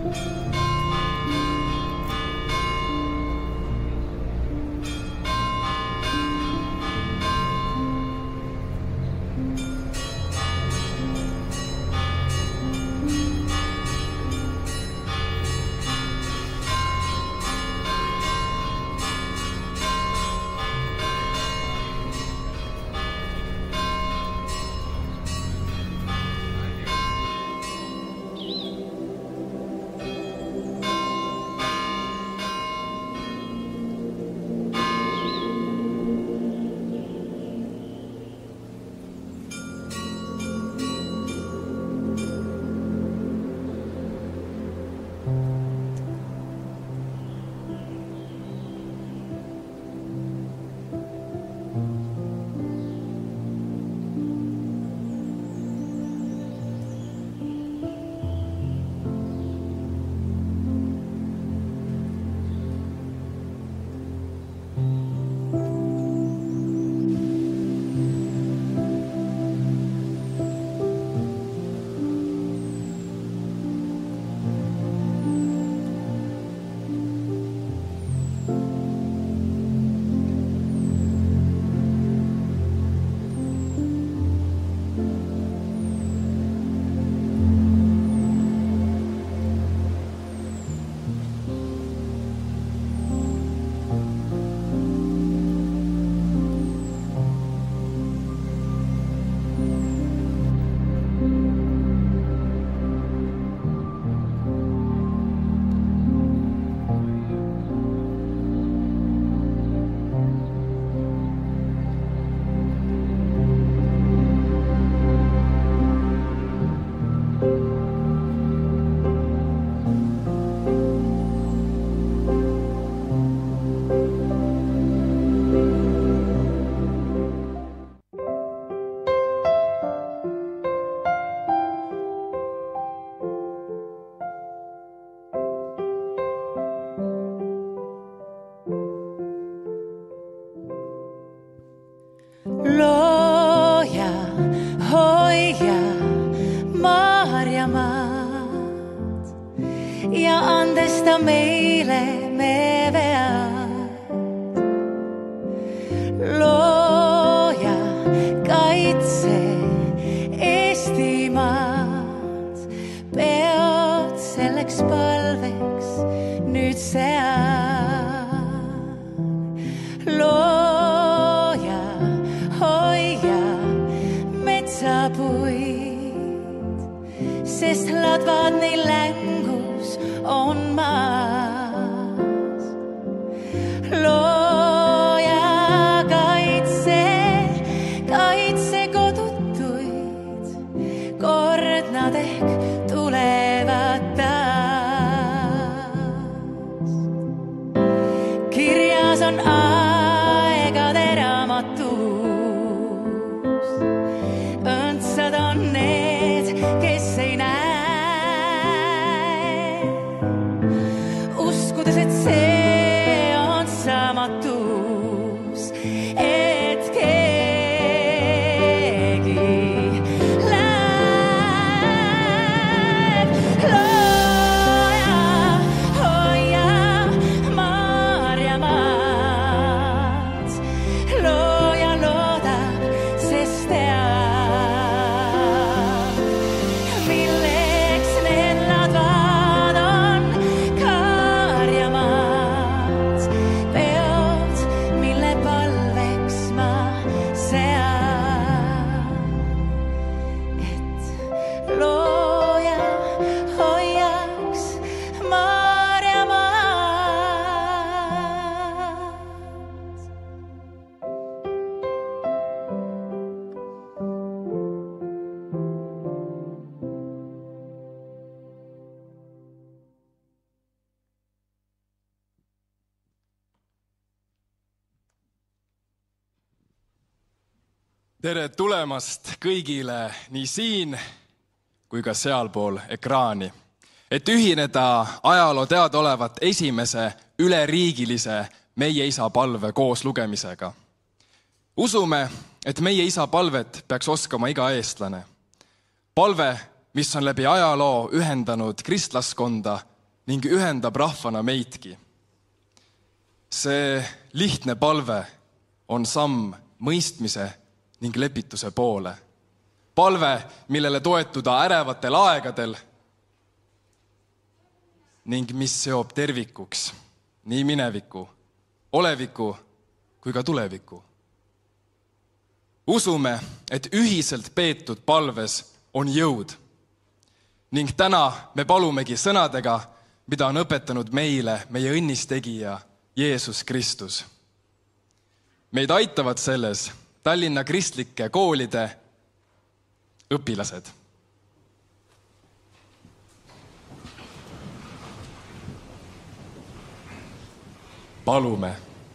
Looja, hoia Maarjamaad ja andesta meile me vead. Looja, kaitse Eestimaad, peod selleks palveks nüüd sead. Looja, hoia metsapuid, sest ladvad neil längus on maas. Looja, kaitse kodutuid, kord nad ehk tulevad taas. Kirjas on aegade raamatus, õndsad on need, kes ei näe, uskudes, et see on saamatus, et keegi läheb. Looja, hoia Maarjamaad, looja loodab, sest teab, milleks need ladvad on karjamaad, peod, mille palveks ma sean, et looja hoiaks Maarjamaad. Tere tulemast kõigile nii siin kui ka sealpool ekraani, et ühineda ajaloo teadaolevat esimese üleriigilise Meie Isa palve koos lugemisega. Usume, et Meie Isa palvet peaks oskama iga eestlane. Palve, mis on läbi ajaloo ühendanud kristlaskonda ning ühendab rahvana meidki. See lihtne palve on samm mõistmise ning lepituse poole. Palve, millele toetuda ärevatel aegadel ning mis seob tervikuks nii mineviku, oleviku kui ka tuleviku. Usume, et ühiselt peetud palves on jõud ning täna me palumegi sõnadega, mida on õpetanud meile meie õnnistegija Jeesus Kristus. Meid aitavad selles Tallinna kristlike koolide õpilased. Palume.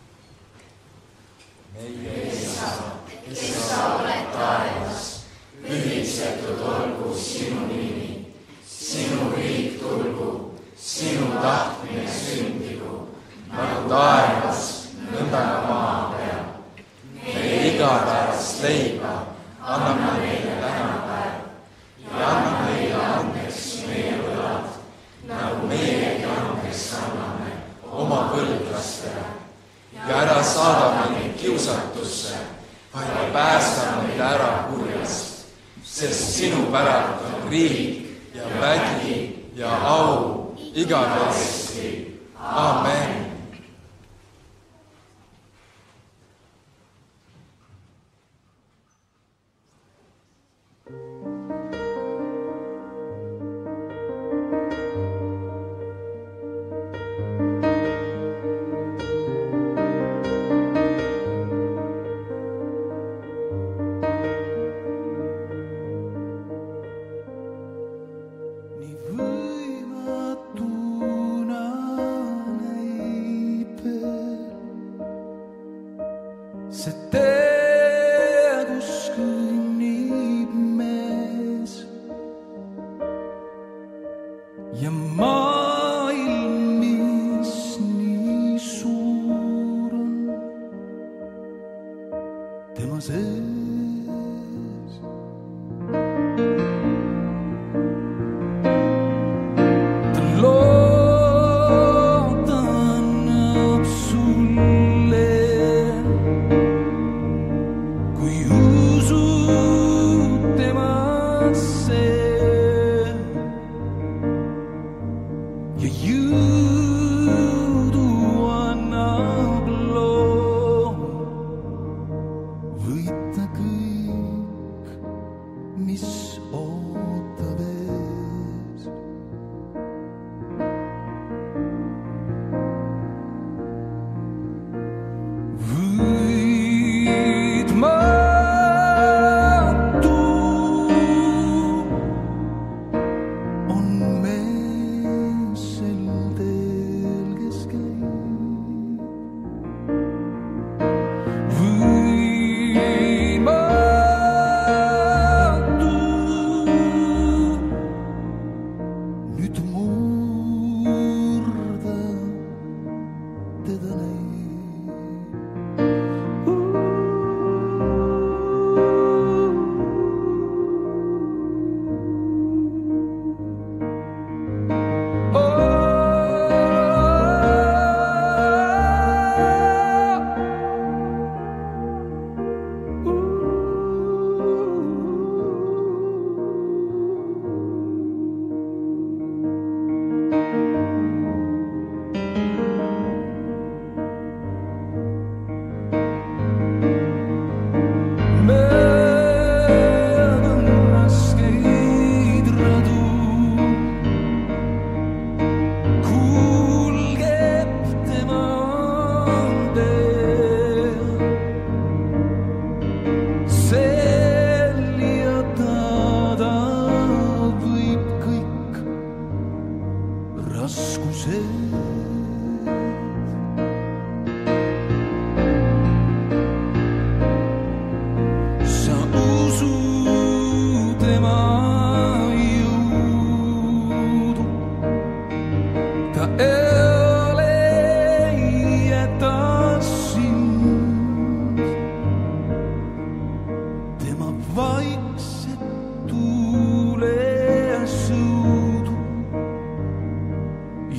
Meie Isa, kes sa oled taevas, pühitsetud olgu sinu nimi, sinu riik tulgu, sinu tahtmine sündigu, nagu taevas, nõnda maa peal. Meie igapäevast leiba anna meile tänapäev ja anna meile andeks meie võlad, nagu meiegi andeks anname oma võlglastele. Ja ära saada meid kiusatusse, vaid päästa meid ära kurjast, sest sinu päralt on riik ja vägi ja au igavesti. Amen.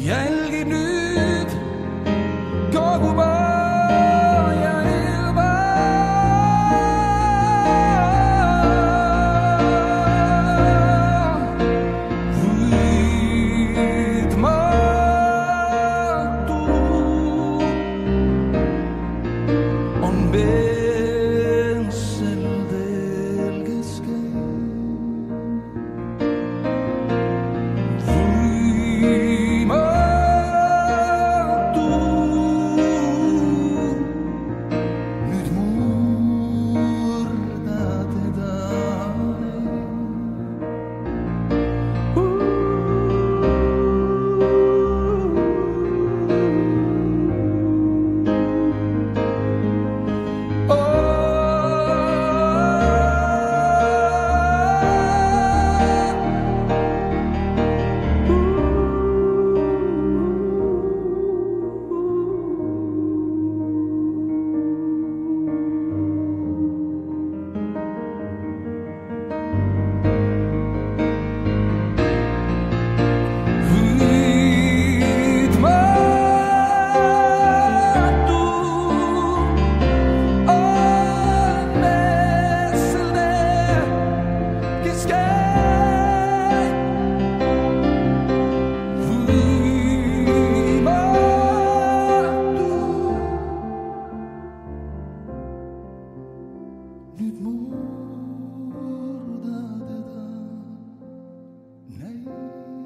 jälgi nüüd kogu maa ja ilma. Võitmatu on veel sel teel, kes käib. Võimatu nüüd murda teda. Nüüd murda teda näib.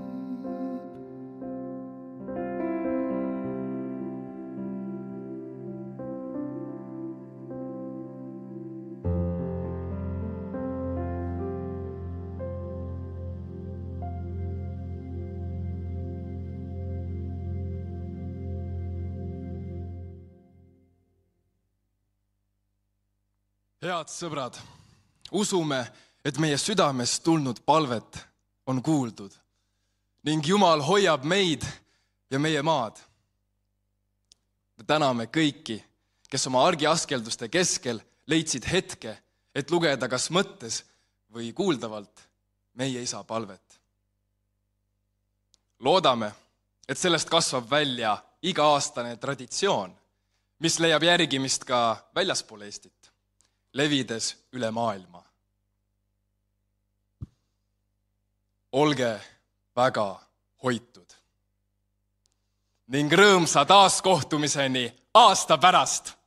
Head sõbrad, usume, et meie südamest tulnud palvet on kuuldud ning Jumal hoiab meid ja meie maad. Me täname kõiki, kes oma argiaskelduste keskel leidsid hetke, et lugeda kas mõttes või kuuldavalt meie isa palvet. Loodame, et sellest kasvab välja iga-aastane traditsioon, mis leiab järgimist ka väljaspool Eestit, levides üle maailma. Olge väga hoitud ning rõõmsa taaskohtumiseni aasta pärast!